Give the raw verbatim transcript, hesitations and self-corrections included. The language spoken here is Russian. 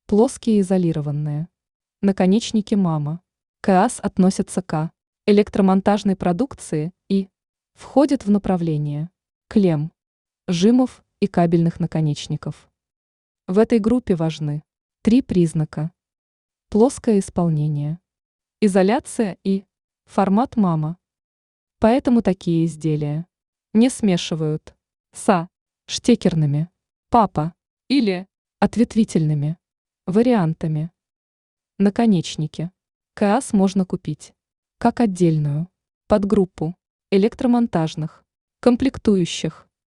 Плоские изолированные. Наконечники мама. КААС относится к электромонтажной продукции и входит в направление клемм, жимов и кабельных наконечников. В этой группе важны три признака. Плоское исполнение, изоляция и формат мама. Поэтому такие изделия не смешивают с штекерными, папа или ответвительными вариантами. Наконечники. КААС можно купить как отдельную подгруппу электромонтажных комплектующих